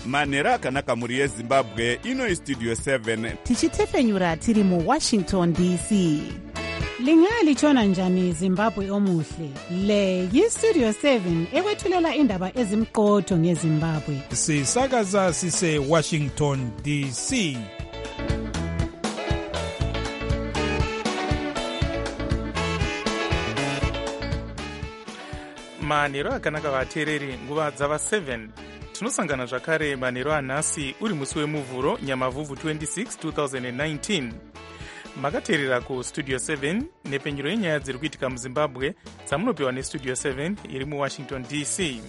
manhero akanaka mhuri yezimbabwe. Ino Studio 7 tichitefenyura tiri muWashington DC. Lingalitshona njani Zimbabwe omuhle? Le yiStudio 7 ekwethulela indaba ezimqotho ngeZimbabwe. Sisakaza sise Washington DC. manhero akanaka vateereri, nguva dzava 7 tinosangana zvakare manhero anhasi uri musi wemuvhuro nyamavhuvhu 26 2019. makateerera kustudio 7 nepenyuro yenyaya dziri kuitika muzimbabwe dzamunopiwa nestudio 7 iri muwashington DC.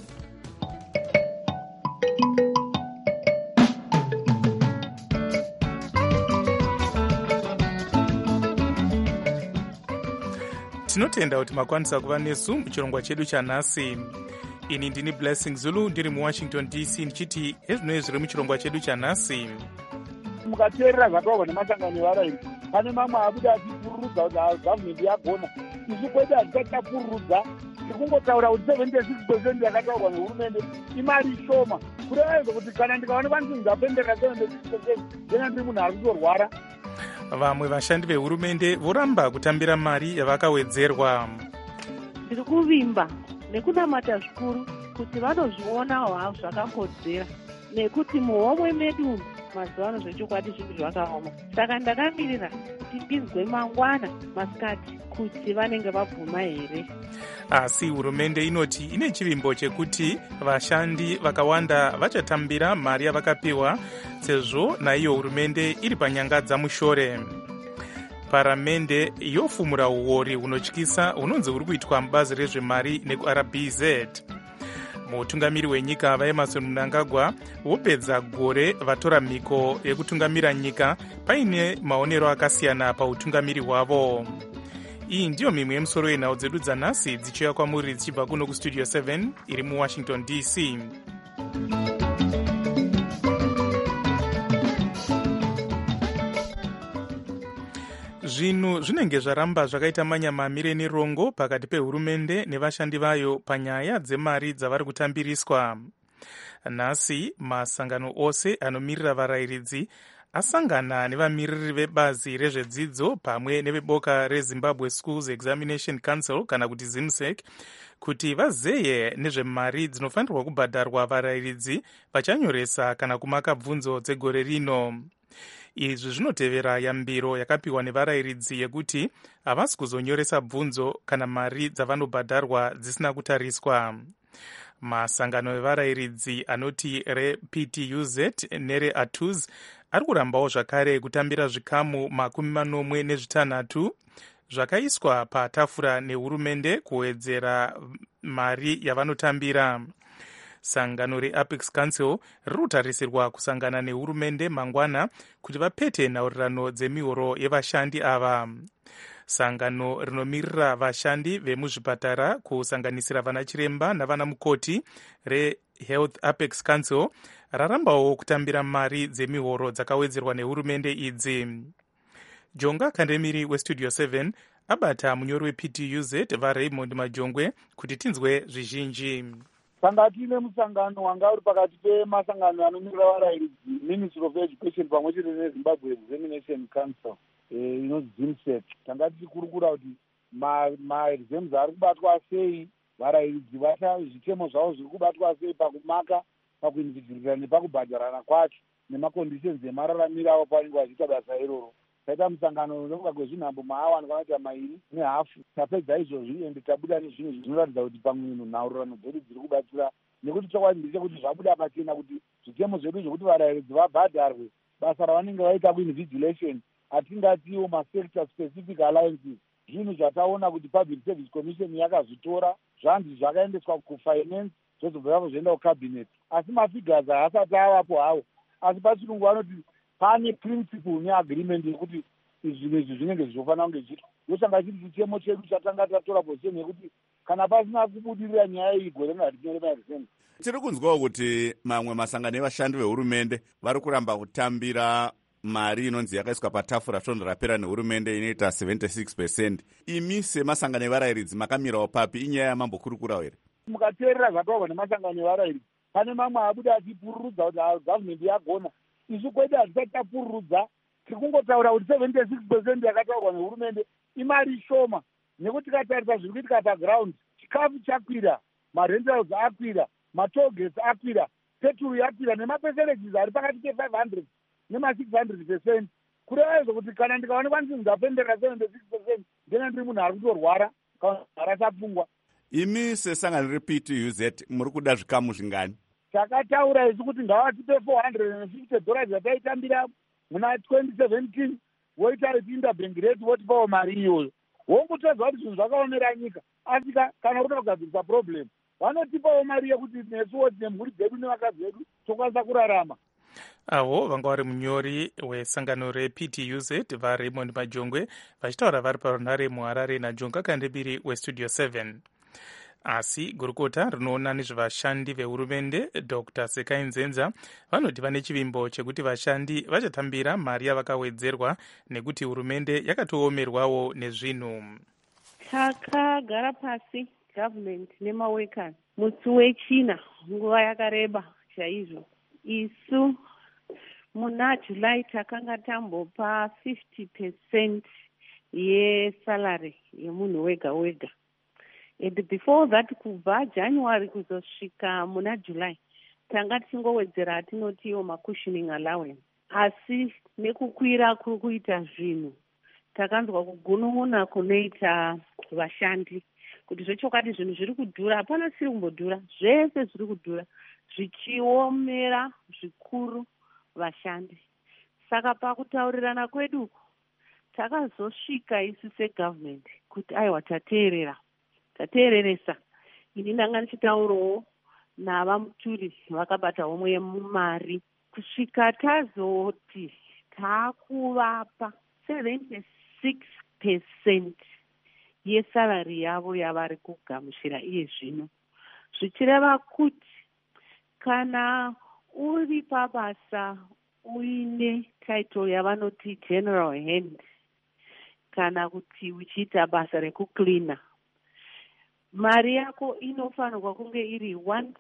tinotenda kuti makwanisa kuva nesu muchirongwa chedu chanhasi. ini ndini Blessing Zulu ndiri muwashington DC ndichiti ezvinoi zviri muchirongwa chedu chanhasi. mukateerera zvataurwa nemasangano evarairi, pane mamwe akuda achipururudza kuti gavhumendi yagona. isu kwete hatisatapururudza, tikungotaura kuti 76% yakataurwa nehurumende imari shoma, kureva kuti kana ndikaonekwa ndinzi ndapendera 76% ndena ndiri munhu ari kutorwara. vamwe vashandi vehurumende voramba kutambira mari yavakawedzerwa. ndiri kuvimba nekunamata zvikuru kuti vanozvionawo havo zvakakodzera, nekuti muhomwe medu mazuva ano zvechokwadi zvinhu zvakaoma. saka ndakamirira kuti ndinzwe mangwana masikati kuti vanenge vabvuma here. asi hurumende inoti ine chivimbo chekuti vashandi vakawanda vachatambira mari yavakapiwa, sezvo naiyo hurumende iri panyanga dzamushore. paramende yofumura uori hunotyisa hunonzi huri kuitwa mubazi rezvemari nekuRBZ. mutungamiri wenyika vaEmmerson Mnangagwa vopedza gore vatora mhiko yekutungamira nyika paine maonero akasiyana pautungamiri hwavo. iyi ndiyo mimwe yemusoro yenhau dzedu dzanhasi dzichiuya kwamuri dzichibva kuno kustudio 7 iri muwashington DC. zvinhu zvinenge zvaramba zvakaita manyamamire nerongo pakati pehurumende nevashandi vayo panyaya dzemari dzavari kutambiriswa. nhasi masangano ose anomirira varayiridzi asangana nevamiriri vebazi rezvedzidzo pamwe neveboka reZimbabwe Schools Examination Council kana kuti ZIMSEC kuti vazeye nezvemari dzinofanirwa kubhadharwa varayiridzi vachanyoresa kana kumaka bvunzo dzegore rino. izvi zvinotevera yambiro yakapiwa nevarayiridzi yekuti havasi kuzonyoresa bvunzo kana mari dzavanobhadharwa dzisina kutariswa. masangano evarayiridzi anoti rePTUZ nereATUZ ari kurambawo zvakare kutambira zvikamu 46 zvakaiswa patafura nehurumende kuwedzera mari yavanotambira. sangano reApex Council riri kutarisirwa kusangana nehurumende mangwana kuti vapete nhaurirano dzemihoro yevashandi ava. sangano rinomirira vashandi vemuzvipatara kusanganisira vana chiremba navana mukoti reHealth Apex Council rarambawo kutambira mari dzemihoro dzakawedzerwa nehurumende idzi. jonga kandemiri westudio 7 abata munyori wePTUZ vaRaymond Majongwe kuti tinzwe zvizhinji. sanga tiine musangano wanga uri pakati pemasangano anomirira varayiridzi, Ministry of Education pamwe chete neZimbabwe Examination Council inonzi ZIMSEC. tanga tichikurukura kuti maexams ari kubatwa sei, varayiridzi zvitemo zvavo zviri kubatwa sei pakumaka, pakuinvigirira nepakubhadharana kwacho nemaconditions emararamiro avo pavanenge vachiita basa iroro. taita musangano nokuda kwezvinhambo maawa kwanaita 2.5 tapedza izvozvi ende tabuda nezvinhu zvinoratidza kuti pamwe nhaurirano dzedu dziri kubatsira, nekuti chokwadi ndechekuti zvabuda pachena kuti zvitemo zvedu zvokuti varayiridzi vabhadharwe basa ravanenge vaita kuinvigilation hatingatiwo masector specific alliances, zvinhu zvataona kuti Public Service Commission yakazvitora zvanzi zvakaendeswa kufinance zvozobva zvavo zvoenda kucabinet, asi mafigures haasati avapo hawo. asi pachirungu vanoti pane principle neagreement yekuti izvinhu izvi zvinenge zvizofanira kunge zviitwa. ndochanga chiri chitemo chedu chatanga tatora position yekuti kana pasina kubudirira nyaya iyi gore rino hatinyore maexams. tiri kunzwawo kuti mamwe masangano evashandi vehurumende vari kuramba kutambira mari inonzi yakaiswa patafura svondo rapera nehurumende inoita 76%. imi semasangano evarayiridzi makamirawo papi? inyaya yamambokurukurawo here? mukateerera zvataurwa nemasangano evarayiridzi, pane mamwe abuda achipururudza kuti gavhmendi yagona. Isu kwedu hatisati tapururudza, tiri kungotaura kuti 76% yakataurwa nehurumende imari shoma, nekuti tikatarisa zviri kuitika paground, chikafu chakwira, marentals akwira, matogets akwira, petrol yakwira, nemapesereges ari pakati pe500 nema600%. Kureva zvokuti kana ndikaonekwa ndisi ndapendera 76% ndena ndiri munhu ari kutorwara kana asapfungwa. Imi sesangano rePTUZ muri kuda zvikamu zvingani? Takataura isu kuti ngavatipe $450 yataitambira muna 2017, voita interbank rate votipawo mari iyoyo. Wongotodza kuti zvinhu zvakaomera nyika, asi kana kuda kugadzirisa problem vanotipawo mari yekuti nesuwo nemhuri dzedu nevakadzi vedu tokwanisa kurarama. Avo vanga vari munyori wesangano rePTUZ vaRaymond Majongwe vachitaura vari parunhare muHarare naJonga Kandebiri weStudio 7. Asi gurukota rinoona nezvevashandi vehurumende Dr. Sekai Nzenza vanoti vane chivimbo chekuti vashandi vachatambira mari yavakawedzerwa nekuti hurumende yakatoomerwawo nezvinhu. Takagara pasi government nemaworkers musi wechina nguva yakareba chaizvo. Isu muna July takanga tambopa 50% yesalary yemunhu wega wega. And before that kubva January kuzosvika muna July tanga tichingowedzera atinotiwo macushioning allowance. Asi nekukwira kuri kuita zvinhu takanzwa kugunun'una kunoita vashandi kuti zvechokati zvinhu zviri kudhura. Hapana siri kumbodhura, zvese zviri kudhura zvichiomera zvikuru vashandi. Saka pakutaurirana kwedu takazosvika isu segovernment kuti aiwa tateereresa. Ini ndanga ndichitaurawo navamuturi vakabata homwe yemumari kusvika tazoti taakuvapa 76% yesalari yavo yavari kugamuchira iye zvino, zvichireva kuti kana uri pabasa uine title yavanoti general hand kana kuti uchiita basa rekucleana, mari yako inofanirwa kunge iri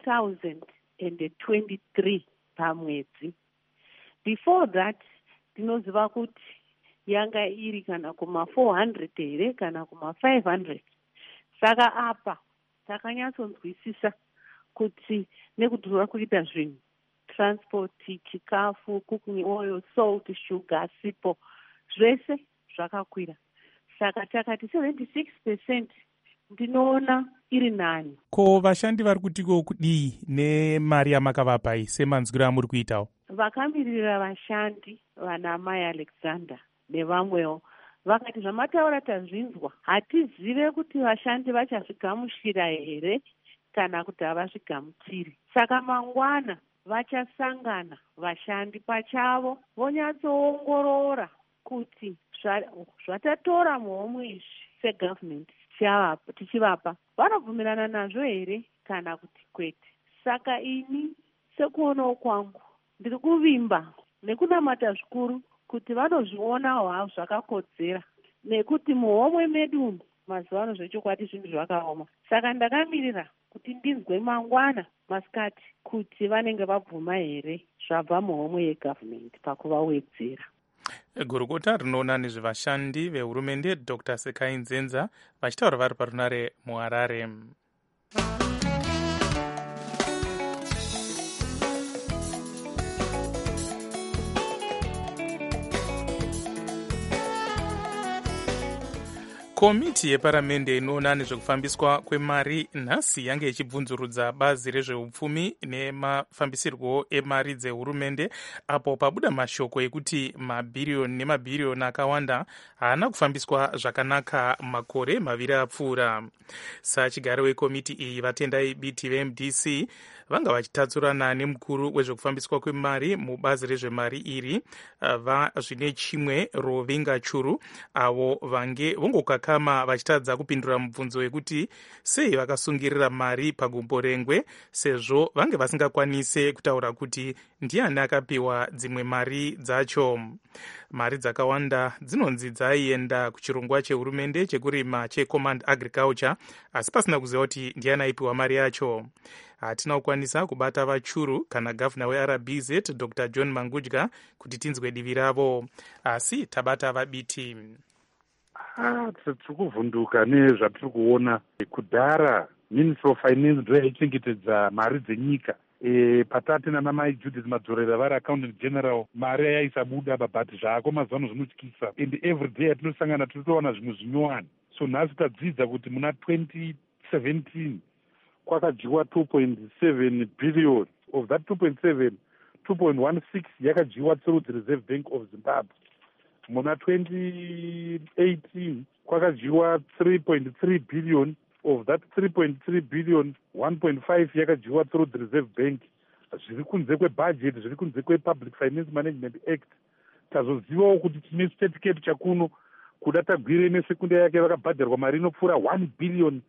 1,023 pamwedzi. Before that ndinoziva kuti yanga iri kana kuma 400 here kana kuma 500. Saka apa takanyatsonzwisisa kuti nekudhura kuita zvinhu, transport, chikafu, cooking oil, salt, sugar, sipo, zvese zvakakwira. Saka takati 76% ndinoona iri nani. Ko vashandi vari kutiko kudii nemari yamakavapa iyi semanzwiro amuri kuitawo? Vakamirira vashandi vana Mai Alexander nevamwewo vakati zvamataura tazvinzwa, hatizive kuti vashandi vachazvigamuchira here kana kuti havazvigamuchiri. Saka mangwana vachasangana vashandi pachavo vonyatsoongorora kuti zvatatora muhomwe izvi segovernment tichivapa vanobvumirana nazvo here kana kuti kwete. Saka ini sekuonawo kwangu ndiri kuvimba nekunamata zvikuru kuti vanozvionawo havo zvakakodzera, nekuti muhomwe medu umu mazuva ano zvechokwadi zvinhu zvakaoma. Saka ndakamirira kuti ndinzwe mangwana masikati kuti vanenge vabvuma here zvabva muhomwe yegovernment pakuvawedzera. Gurukota rinoona nezvevashandi vehurumende Dr. Sekai Nzenza vachitaura vari parunare muHarare. Komiti yeparamende inoona nezvekufambiswa kwemari nhasi yange ichibvunzurudza bazi rezveupfumi nemafambisirwo emari dzehurumende, apo pabuda mashoko ekuti mabhiriyoni nemabhiriyoni akawanda haana kufambiswa zvakanaka makore maviri apfuura. Sachigaro wekomiti iyi vatendai biti veMDC vanga vachitatsurana nemukuru wezvekufambiswa kwemari mubazi rezvemari iri zvine chimwe Rovinga Churu avo vange vongokaka vakama vachitadza kupindura mubvunzo wekuti sei vakasungirira mari pagumbo rengwe sezvo vange vasingakwanise kutaura kuti ndiani akapiwa dzimwe mari dzacho. Mari dzakawanda dzinonzi dzaienda kuchirongwa chehurumende chekurima checommand agriculture, asi pasina kuziva kuti ndiani aipiwa mari yacho. Hatina kukwanisa kubata vachuru kana gavhuna weRBZ Dr John Mangudya kuti tinzwe divi ravo, asi tabata vabiti. Tiri kuvhunduka nezvatiri kuona. Kudhara Ministry of Finance ndo yaichengetedza mari dzenyika. Patate nanamai Judith Madzorera vari accountant general, mari yaisabuda but zvaako mazuva zvinotyisa, and every day atinosangana tinotowana zvimwe zvinyowani. So nhasi tadzidza kuti muna 2017 kwakadyiwa 2.7 billion. Of that 2.7, 2.16 yakadyiwa through the Reserve Bank of Zimbabwe. Muna 2018 kwakadyiwa 3.3 billion. Of that 3.3 billion, 1.5 yakadyiwa through the Reserve Bank. Zviri kunze kwebudget, zviri kunze kwePublic Finance Management Act. Tazozivawo kuti tine state cap chakuno kuda tagwire nesekunda yake vakabhadharwa mari inopfuura $1 billion.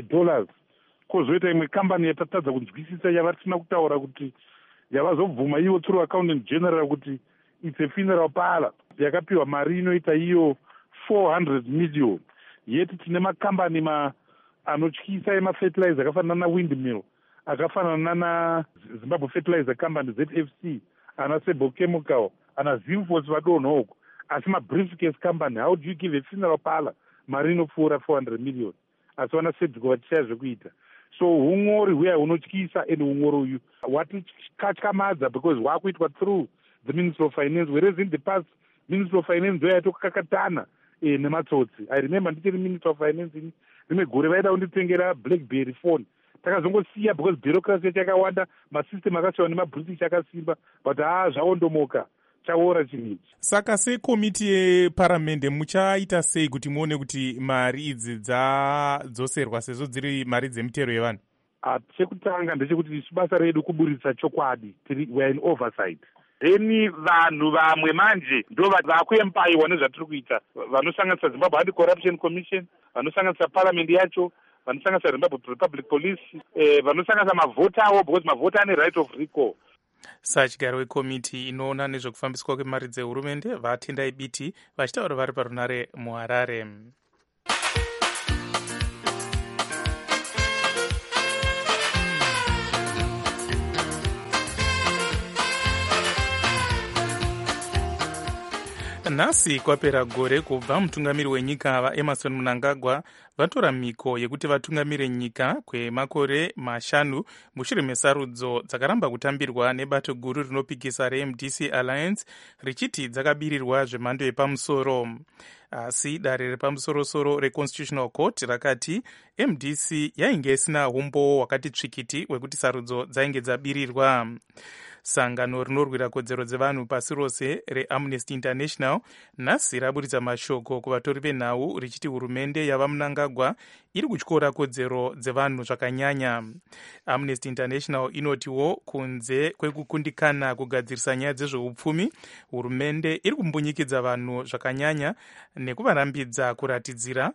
Kozoita imwe kambani yatatadza kunzwisisa yavari tisina kutaura kuti yavazobvuma ivo through accountant general kuti it's a funeral parlor, yakapiwa mari inoita iyo 400 million. Yeti tine makambani anotyisa emafertilizer akafanana naWindmill, akafanana naZimbabwe Fertilizer Company ZFC, ana Sebo Chemical, ana Zimfos vadonhoko, asi mabriefcase company. How do you give a funeral parlor mari inopfuura 400 million? Asi wana Sedco vachishaya zvekuita. So hungori huya hunotyisa, and hungori uyu watikatyamadza because hwakuitwa through the Ministry of Finance, whereas in the past Ministry of Finance ndo yaitokakatana nematsotsi. I remember ndichiri Ministry of Finance rimwe gore vaida kunditengera BlackBerry phone, takazongosiya because bureaucracy yakawanda, masystem akasiyiwa nemaBritish akasimba, but zvaondomoka, chaora chinhu. Saka sekomiti yeparamende muchaita sei kuti muone kuti mari idzi dzadzoserwa sezvo dziri mari dzemitero yevanhu? Chekutanga ndechekuti isu basa redu kuburitsa chokwadi, we are in oversight. Then vanhu vamwe manje ndo vakuempaiwa nezvatiri kuita, vanosanganisa Zimbabwe Anti-Corruption Commission, vanosanganisa parliament yacho, vanosanganisa Zimbabwe Republic Police, vanosanganisa mavhota awo, because mavhota ane right of recall. Sachigaro wekomiti inoona nezvekufambiswa kwemari dzehurumende vatendai biti vachitaura vari parunare muHarare. Nhasi kwapera gore kubva mutungamiri wenyika vaEmmerson Mnangagwa vatora mhiko yekuti vatungamire nyika kwemakore 5 mushure mesarudzo dzakaramba kutambirwa nebato guru rinopikisa reMDC Alliance richiti dzakabirirwa zvemhando yepamusoro. Asi dare repamusorosoro reConstitutional Court rakati MDC yainge isina umbowo wakati tsvikiti wekuti sarudzo dzainge dzabirirwa. Sangano rinorwira kodzero dzevanhu pasi rose reAmnesty International nhasi raburitsa mashoko kuvatori venhau richiti hurumende yava Mnangagwa iri kutyora kodzero dzevanhu zvakanyanya. Amnesty International inotiwo kunze kwekukundikana kugadzirisa nyaya dzezveupfumi, hurumende iri kumbunyikidza vanhu zvakanyanya nekuvarambidza kuratidzira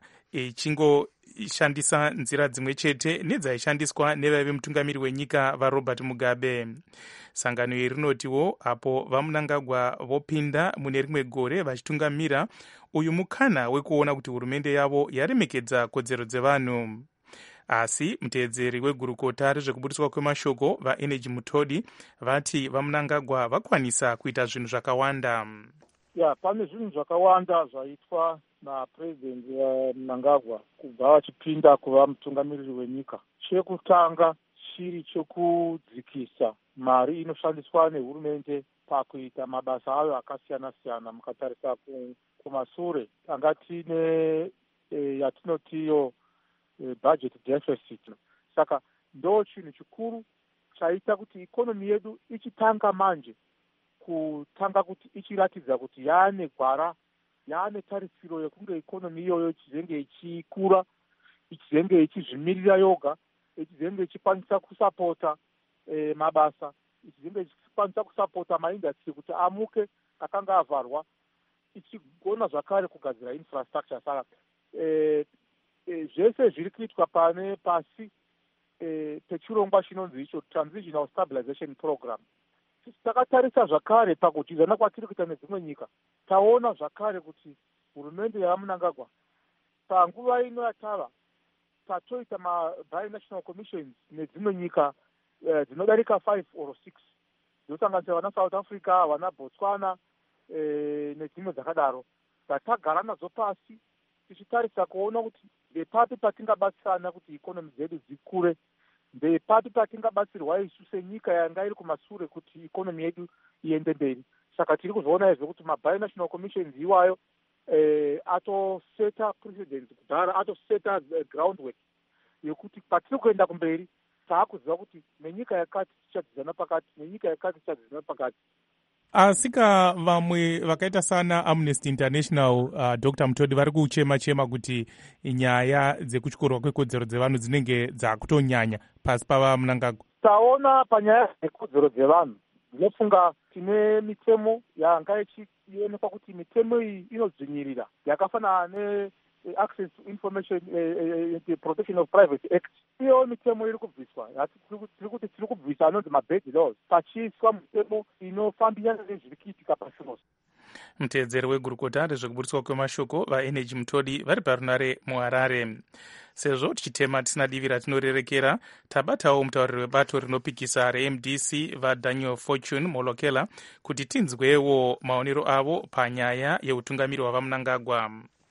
ichingo-shandisa nzira dzimwe chete nedzaishandiswa nevaive mutungamiri wenyika vaRobert Mugabe. Sangano iri rinotiwo apo vaMnangagwa vopinda mune rimwe gore vachitungamira, uyu mukana wekuona kuti hurumende yavo yaremekedza kodzero dzevanhu. Asi muteedzeri wegurukota rezvekuburiswa kwemashoko vaEnergy Mutodi vati vaMnangagwa vakwanisa kuita zvinhu zvakawanda. Pane zvinhu zvakawanda zvaitwa naPresident Mnangagwa kubva vachipinda kuva mutungamiriri wenyika. Chekutanga chiri chekudzikisa mari inoshandiswa nehurumende pakuita mabasa ayo akasiyana siyana. Mukatarisa kumasure tanga tine yatinotiyo budget deficit. Saka ndo chinhu chikuru chaita kuti ikonomi yedu ichitanga manje kutanga kuti ichiratidza kuti yaane gwara, yaane tarisiro yekunge ikonomi iyoyo ichizenge ichikura, ichizenge ichizvimirira yoga, ichizenge ichikwanisa kusapota mabasa, ichizenge ichikwanisa kusapota maindastry kuti amuke akanga avharwa, ichigona zvakare kugadzira infrastructure. Saka zvese zviri kuitwa pane pasi pechirongwa chinonzi icho transitional stabilization program. Takatarisa zvakare pakudyidzana kwatiri kuita nedzimwe nyika, taona zvakare kuti hurumende yaMnangagwa panguva ino yatava tatoita binational commissions nedzimwe nyika dzinodarika 5 or 6 dzinosanganisira vana South Africa, vana Botswana nedzimwe dzakadaro, dzatagara nadzo pasi tichitarisa kuona kuti ndepapi patingabatsirana kuti ikonomi dzedu dzikure, ndepapi patingabatsirwa isu senyika yanga iri kumashure kuti ikonomi yedu iende mberi. Saka tiri kuzoona izvo kuti mabinational commissions iwayo atoseta precedence kudhara, atoseta groundwork yekuti patiri kuenda kumberi taakuziva kuti nenyika yakati tichadzidzana pakati, nenyika yakati tichadzidzana pakati. Asika vamwe vakaita sana Amnesty International, Dr. Mutodi, vari kuchema kuti nyaya dzekuchikorwa kwekodzero dzevanhu dzinenge dzakutonyanya pasi pavaMnangagwa. Taona panyaya dzekodzero dzevanhu ndinofunga tine mitemo yanga ichionekwa kuti mitemo iyi inodzvinyirira yakafanana Access to Information Protection of Privacy Act. Iyo mitemo iri kubviswa, tiri kubvisa anonzi mabed laws, pachiiswa mitemo inofambirana nezviri kuitika pasi rose. Mutedzeri wegurukota rezvekuburiswa kwemashoko vaenergy Mutodi vari parunare muHarare. Sezvo tichitema tisina divi ratinorerekera, tabatawo mutauriri webato rinopikisa reMDC vaDaniel Fortune Molokela kuti tinzwewo maonero avo panyaya yeutungamiri hwavaMnangagwa.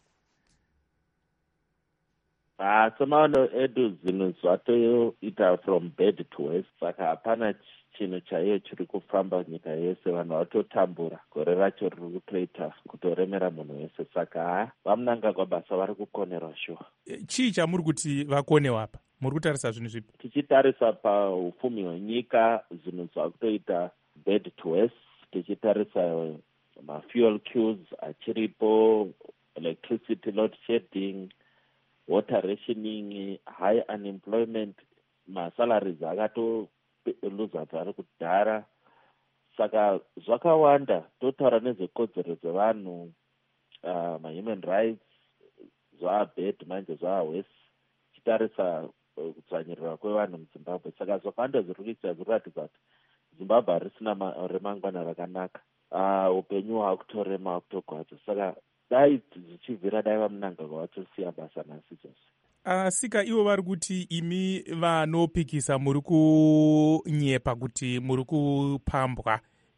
Semaono edu zvinhu zvatoita from bad to worse, saka hapana chinhu chaiyo chiri kufamba nyika yese, vanhu vatotambura, gore racho riri kutoita kutoremera munhu wese, saka vaMnangagwa basa vari kukonerwa shuwa. Chii chamuri kuti vakonewa apa? Muri kutarisa zvinhu zvipi? Tichitarisa paupfumi hwenyika, zvinhu zvakutoita bad to worse, tichitarisa mafuel queues achiripo, electricity load shedding, water rationing, high unemployment, masalaries akatoluza bvari kudhara. Saka zvakawanda, totaura nezvekodzero dzevanhu, human rights, zvabad manje zvawese, tichitarisa kudzvanyirirwa kwevanhu muZimbabwe. Saka zvakawanda zviri kuita zviri kuratidza kuti Zimbabwe harisina remangwana rakanaka, upenyu hwakutorema hwakutogwadza. Saka dai zvichibvira dai vaMnangagwa vatosiya basa nhasi dzose. Sika ivo vari kuti imi vanopikisa muri kunyepa kuti muri kupambwa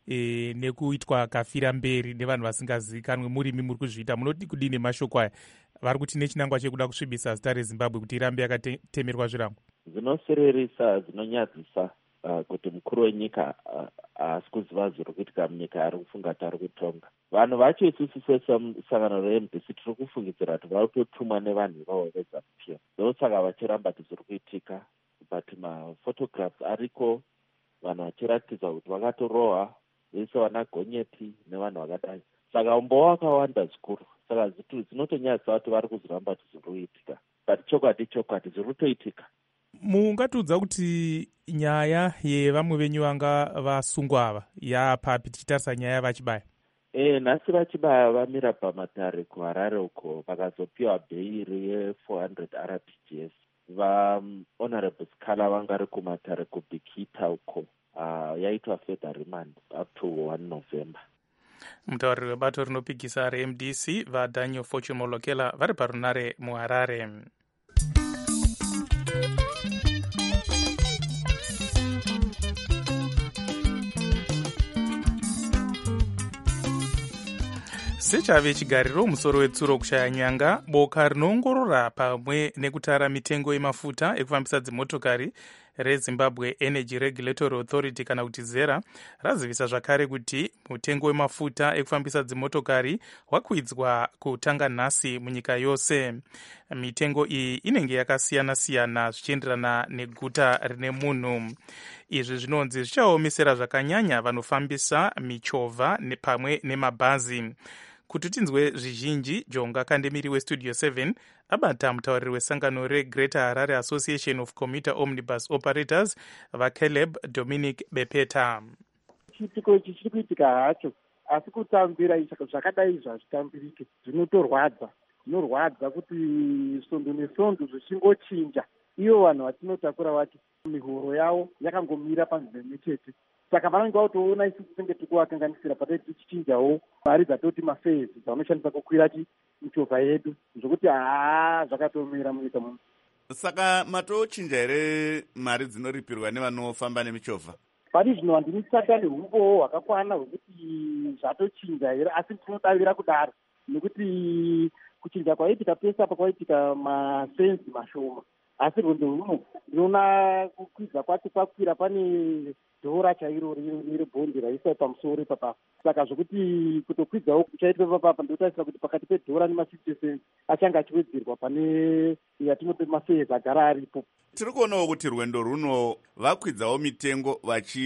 nekuitwa kafira mberi nevanhu vasingazivikanwe, murimi muri kuzviita, munoti kudini mashoko aya? Vari kuti nechinangwa chekuda kusvibisa zita reZimbabwe kuti irambe yakatemerwa zvirango. Zvinosirerisa, zvinonyadzisa kuti mukuru wenyika haasi kuziva zviri kuitika munyika yaari kufunga kuti ari kutonga. Vanhu vacho isusu sesangano reMDC tiri kufungidzira kuti vari kutotumwa nevanhu ivavo veZANU-PF. Ndosaka vachiramba kuti zviri kuitika, but maphotographs ariko, vanhu vachiratidza kuti vakatorohwa vese vana gonyeti nevanhu vakadai. Saka umbowa wakawanda zvikuru. Saka dzinotonyadzisa kuti vari kuziramba kuti zviri kuitika, but chokwadi zviri kutoitika. Mungatiudza kuti nyaya yevamwe venyu vanga vasungwa ava yapapi, tichitarisa nyaya vachibaya? Nhasi vachibaya vamira pamatare kuHarare uko, vakazopiwa bheiri ye400 RPGs. VaHonorable Sikhala vanga ri kumatare kuBikita uko, yaitwa further remand up to 1 November. Mutauriri webato rinopikisa reMDC vaDaniel Fortune Molokela vari parunare muHarare. Sechave chigariro musoro wetsuro kushaya nyanga, boka rinoongorora pamwe nekutara mitengo yemafuta ekufambisa dzimotokari reZimbabwe Energy Regulatory Authority kana kuti ZERA razivisa zvakare kuti mutengo wemafuta ekufambisa dzimotokari wakwidzwa kutanga nhasi munyika yose. Mitengo iyi inenge yakasiyana-siyana zvichienderana neguta rine munhu. Izvi zvinonzi zvichaomesera zvakanyanya vanofambisa michovha pamwe nemabhazi. Kuti tinzwe zvizhinji, Jonga Kandemiri weStudio 7 abata mutauriri wesangano reGreater Harare Association of Commuter Omnibus Operators vaCaleb Dominic Bepeta. Chitiko ichi chiri kuitika hacho, asi kutambira zvakadai zvazvitambirike zvinotorwadza. zvinorwadza kuti svondo nesvondo zvichingochinja, ivo vanhu vatinotakura vacho mihoro yavo yakangomira panzvimbo imwe chete. Saka vanenge vautoona isusu tinenge tikuvakanganisira patei tichichinjawo mari dzatoti mafezi dzavanoshandisa kukwira michovha yedu, zvokuti zvakatomira munyika muno. Saka matochinja here mari dzinoripirwa nevanofamba nemichovha? Pari zvino handini tsaka nehumbowo hwakakwana hwekuti zvatochinja here, asi tinodavira kudaro nekuti kuchinja kwaitika pese apa kwaitika masenzi mashoma, asi rwendo runo ndinoona kukwidza kwacho kwakwira pane dhora chairo rebhondi raiswa pamusoro ipapapa. Saka zvokuti kutokwidzawo kuchaitwa papapa ndotarisira kuti pakati pedhora nema50 achanga achiwedzerwa pane yatinope mafezi agara aripo. Tiri kuonawo kuti rwendo runo vakwidzawo mitengo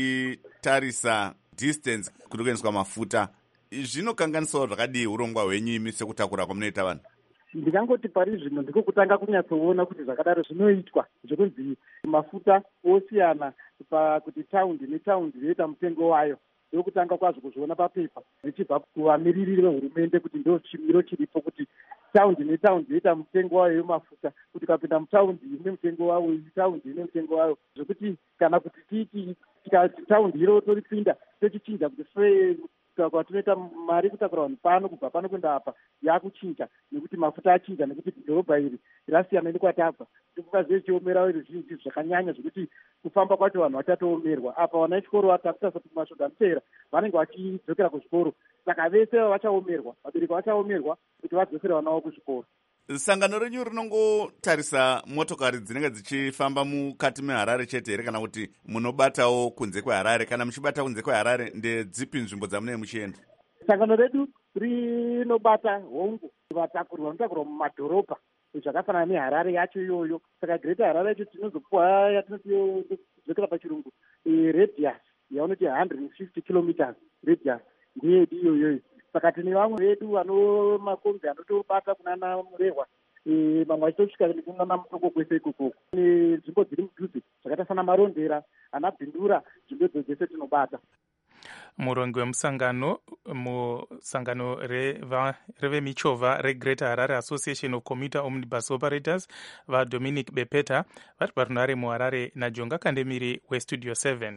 vachitarisa distance kunokuendeswa mafuta. Zvinokanganisawo zvakadii urongwa hwenyu imi sekutakura kwamunoita vanhu? Ndikangoti pari zvino ndiko kutanga kunyatsoona kuti zvakadaro zvinoitwa, zvokunzi mafuta osiyana pakuti taundi netaundi yoita mutengo wayo, ndokutanga kwazvo kuzviona papepa zvichibva kuvamiririri vehurumende kuti ndo chimiro chiripo kuti taundi netaundi yoita mutengo wayo yemafuta, kuti ukapinda mutaundi ine mutengo wayo, taundi ine mutengo wayo, zvokuti kana kuti tikati taundi iro toripinda tochichinja kuti kwatinoita mari kutakura vanhu pano kubva pano kuenda apa yakuchinja nekuti mafuta achinja, nekuti dhorobha iri rasiyana nekwatabva. Ndikukazive chiomera ruzhinji zvakanyanya zvokuti kufamba kwacho vanhu vachatoomerwa. Apa vana vechikoro vatakutarisa kuti masvondo anopera vanenge vachidzokera kuzvikoro, saka vese vachaomerwa, vabereki vachaomerwa kuti vadzosere vana vavo kuzvikoro. Sangano renyu rinongotarisa motokari dzinenge dzichifamba mukati meHarare chete here, kana kuti munobatawo kunze kweHarare? Kana muchibata kunze kweHarare, ndedzipi nzvimbo dzamunenge muchienda? Sangano redu rinobata hongu vatakuri vanotakurwa mumadhorobha zvakafanana neHarare yacho iyoyo. Saka Greater Harare yacho tinozopuwa yatinotiyokera pachirungu radius yaunoti 150 kilometers radius ndiyedu iyoyoyo. Saka tine vamwe vedu vano makombi anotobata kunana Murehwa, vamwe vachitosvika kunana Mutoko kwese ikoko. Nzvimbo dziri mudhuze zvakaita sana Marondera, ana Bhindura, nzvimbo idzo dzese tinobata. Murongi wemusangano revemichovha reGreater Harare Association of Commuter Omnibus Operators vaDominic Bepeta vari parunare muHarare naJonga Kandemiri weStudio 7.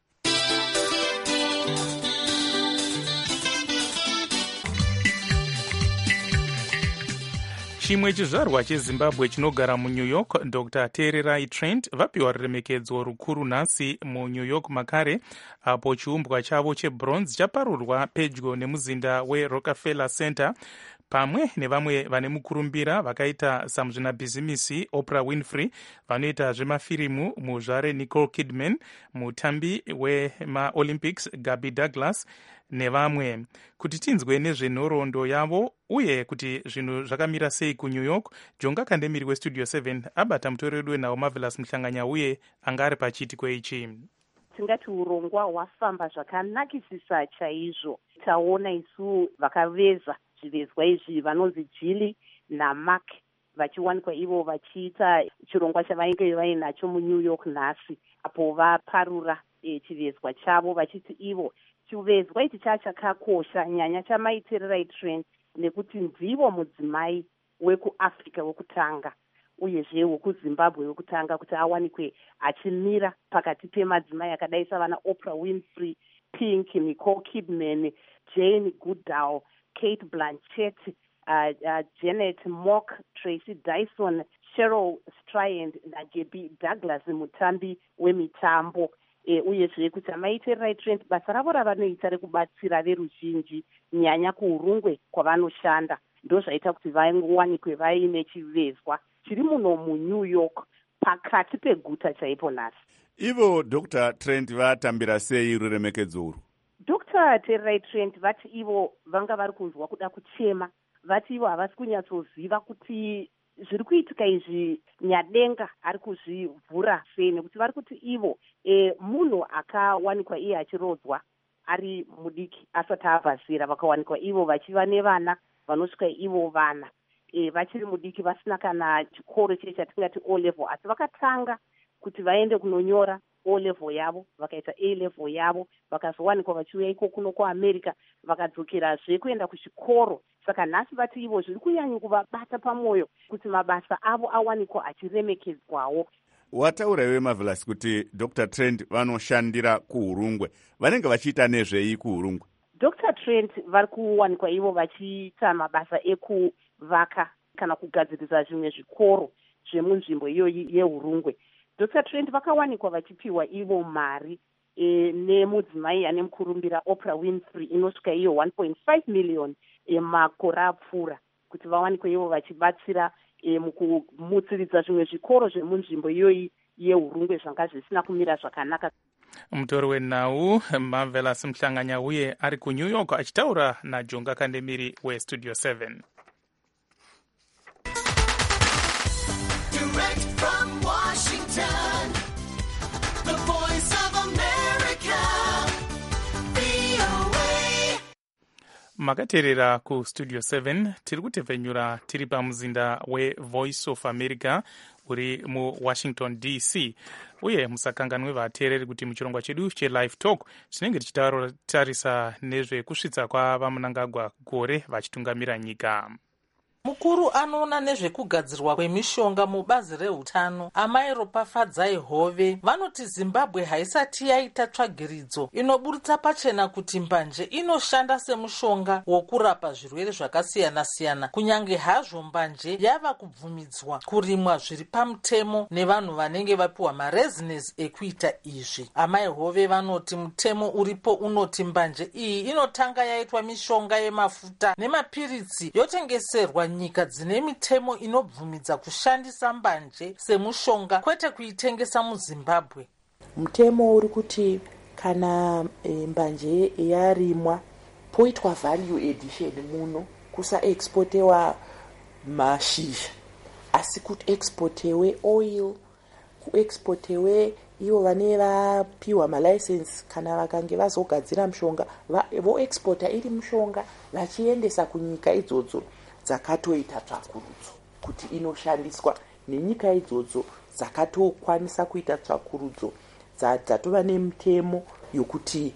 Chimwe chizvarwa cheZimbabwe chinogara muNew York, Dr. Tererai Trent vapiwa ruremekedzo rukuru nhasi muNew York makare, apo chiumbwa chavo chebronze chaparurwa pedyo nemuzinda weRockefeller Center, pamwe nevamwe vane mukurumbira vakaita samuzvinabhizimisi Oprah Winfrey, vanoita zvemafirimu muzvare Nicole Kidman, mutambi wemaOlympics Gabby Douglas nevamwe. Kuti tinzwe nezvenhoroondo yavo uye kuti zvinhu zvakamira sei kuNew York, Jonga Kandemiri weStudio 7 abata mutori wedu weNhau Marvelous Muhlanganya uye anga ari pachiitiko ichi. Tingati urongwa hwafamba zvakanakisisa chaizvo. Taona isu vakaveza zvivezwa izvi vanonzi Jilly naMark vachiwanikwa ivo vachiita chirongwa chavainge vainacho muNew York nhasi, apo vaparura chivezwa chavo vachiti ivo chivezwa ichi chakakosha nyanya chamaitererai Trent nekuti ndivo mudzimai wekuAfrica wekutanga uyezve wekuZimbabwe wekutanga kuti awanikwe achimira pakati pemadzimai akadai savana Oprah Winfrey, Pink, Nicole Kidman, Jane Goodall, Kate Blanchett, Janet Mock, Tracy Dyson, Cheryl Strayed naGabby Douglas mutambi wemitambo. Uyezve kuti amaitererai Trent basa ravo ravanoita rekubatsira veruzhinji nyanya kuurungwe kwavanoshanda ndozvaita kuti vawanikwe vaine chivezwa chiri muno muNew York pakati peguta chaipo nhasi. Ivo Dr. Trent vatambira sei ruremekedzo urwu? Dr. Tererai Trent vati ivo vanga vari kunzwa kuda kuchema, vati ivo havasi kunyatsoziva kuti zviri kuitika izvi Nyadenga ari kuzvivhura sei, nekuti vari kuti ivo munhu akawanikwa iye achirodzwa ari mudiki asati abva zera, vakawanikwa ivo vachiva nevana vanosvika ivo vana vachiri mudiki vasina kana chikoro chii chatingati O level, asi vakatanga kuti vaende kunonyora O level yavo, vakaita A level yavo, vakazowanikwa vachiuya iko kuno kuAmerica, vakadzokerazve kuenda kuchikoro saka nhasi vati ivo zviri kunyanya kuvabata pamwoyo kuti mabasa avo awanikwa achiremekedzwawo. Wataurawo Marvelous kuti Dr. Trent vanoshandira kuHurungwe. Vanenge vachiita nezvei kuHurungwe? Dr. Trent vari kuwanikwa ivo vachiita mabasa ekuvaka kana kugadzirisa zvimwe zvikoro zvemunzvimbo iyoyi yeHurungwe. Dr. Trent vakawanikwa vachipiwa ivo mari nemudzimai ane mukurumbira Oprah Winfrey inosvika iyo 1.5 million makore apfuura kuti vawanikwe ivo vachibatsira mukumutsiridza zvimwe zvikoro zvemunzvimbo iyoyi yeHurungwe zvanga zvisina kumira zvakanaka. Mutori wenhau Marvelous Mhlanganya uye ari kuNew York achitaura naJonga Kandemiri weStudio 7. Direct from Washington, the voice of America, VOA. Makateerera kuStudio 7 tiri kutevhenyura tiri pamuzinda weVoice of America uri muWashington DC, uye musakanganwe vateereri kuti muchirongwa chedu cheLive Talk tinenge tichitarisa nezvekusvitsa kwavaMunangagwa gore vachitungamira nyika. Mukuru anoona nezvekugadzirwa kwemishonga mubazi reutano Amai Ropafadzai Hove vanoti Zimbabwe haisati yaita tsvagiridzo inoburitsa pachena kuti mbanje inoshanda semushonga wokurapa zvirwere zvakasiyana-siyana, kunyange hazvo mbanje yava kubvumidzwa kurimwa zviri pamutemo nevanhu vanenge vapiwa marezinesi ekuita izvi. Amai Hove vanoti mutemo uripo unoti mbanje iyi inotanga yaitwa mishonga yemafuta nemapiritsi yotengeserwa nyika dzine mitemo inobvumidza kushandisa mbanje semushonga kwete kuitengesa muZimbabwe. Mutemo uri kuti kana mbanje yarimwa poitwa value addition muno kusaexportewa mashizha asi kuti exportewe oil, kuexportewe ivo vane vapiwa malicense kana vakange vazogadzira mushonga voexporta iri mushonga vachiendesa kunyika idzodzo dzakatoita tsvakurudzo kuti inoshandiswa, nenyika idzodzo dzakatokwanisa kuita tsvakurudzo dzatova nemitemo yokuti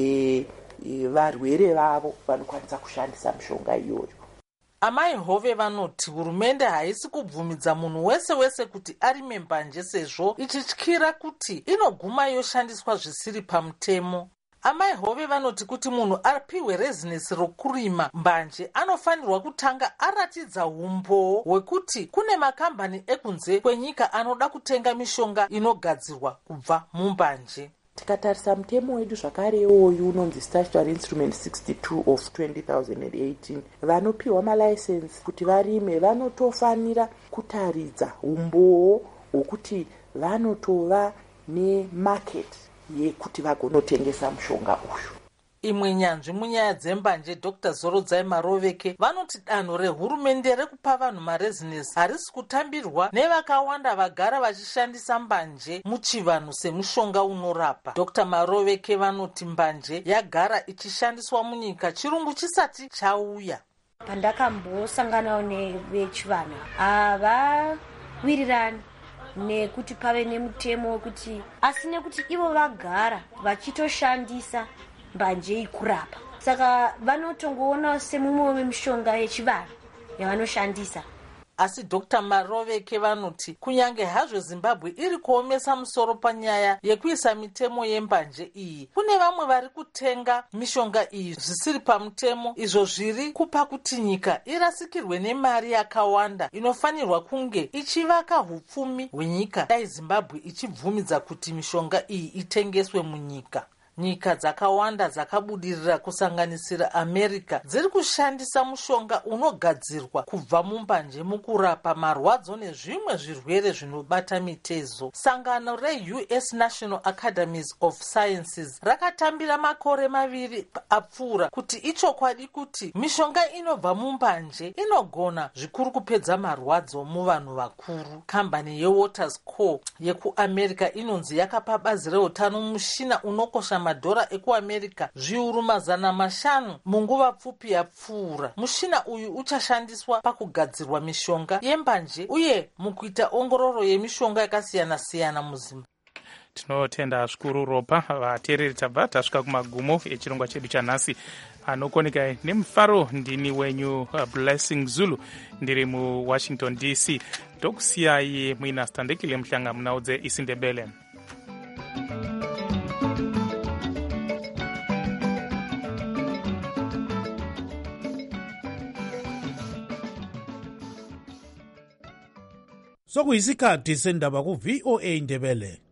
varwere vavo vanokwanisa kushandisa mishonga iyoyo. Amai Hove vanoti hurumende haisi kubvumidza munhu wese kuti arime mbanje sezvo ichityira kuti inoguma yoshandiswa zvisiri pamutemo. Amai Hove vanoti kuti munhu apiwe rezinesi rokurima mbanje anofanirwa kutanga aratidza umboo hwekuti kune makambani ekunze kwenyika anoda kutenga mishonga inogadzirwa kubva mumbanje. Tikatarisa mutemo wedu zvakarewo uyu unonzi Statutory Instrument 62 of 2018 vanopiwa malicense kuti varime vanotofanira kutaridza umboo hwekuti vanotova nemarket yekuti vagonotengesa mushonga uyu. Imwe nyanzvi munyaya dzembanje Dr. Zorodzai Maroveke vanoti danho rehurumende rekupa vanhu marezinesi harisi kutambirwa nevakawanda vagara vachishandisa mbanje muchivanhu semushonga unorapa. Dr. Maroveke vanoti mbanje yagara ichishandiswa munyika chirungu chisati chauya. Pandakambosanganawo nevechivanhu havawirirani nekuti pave nemutemo wekuti asi nekuti ivo vagara vachitoshandisa mbanje ikurapa, saka vanotongoona semumwe wemishonga yechivanhu yavanoshandisa. Asi Dr. Maroveke vanoti kunyange hazvo Zimbabwe iri kuomesa musoro panyaya yekuisa mitemo yembanje iyi, kune vamwe vari kutenga mishonga iyi zvisiri pamutemo, izvo zviri kupa kuti nyika irasikirwe nemari yakawanda inofanirwa kunge ichivaka hupfumi hwenyika dai Zimbabwe ichibvumidza kuti mishonga iyi itengeswe munyika. Nyika dzakawanda dzakabudirira kusanganisira America dziri kushandisa mushonga unogadzirwa kubva mumbanje mukurapa marwadzo nezvimwe zvirwere zvinobata mitezo. Sangano reUS National Academies of Sciences rakatambira makore 2 apfuura kuti ichokwadi kuti mishonga inobva mumbanje inogona zvikuru kupedza marwadzo muvanhu vakuru. Kambani yeWatersCore yekuAmerica inonzi yakapa bazi reutano mushina unokosha madhora ekuAmerica zviuru 500 munguva pfupi yapfuura. Mushina uyu uchashandiswa pakugadzirwa mishonga yembanje uye mukuita ongororo yemishonga yakasiyana-siyana muZimbabwe. Tinotenda zvikuru Ropa vateereri tabva tasvika kumagumo echirongwa chedu chanhasi. anokoneka nemufaro. Ndini wenyu Blessing Zulu, ndiri muWashington DC. Ndokusiyai muina standekile mhlanga munaudze isindebele. Sokuyisikhathi sendaba ku VOA Ndebele.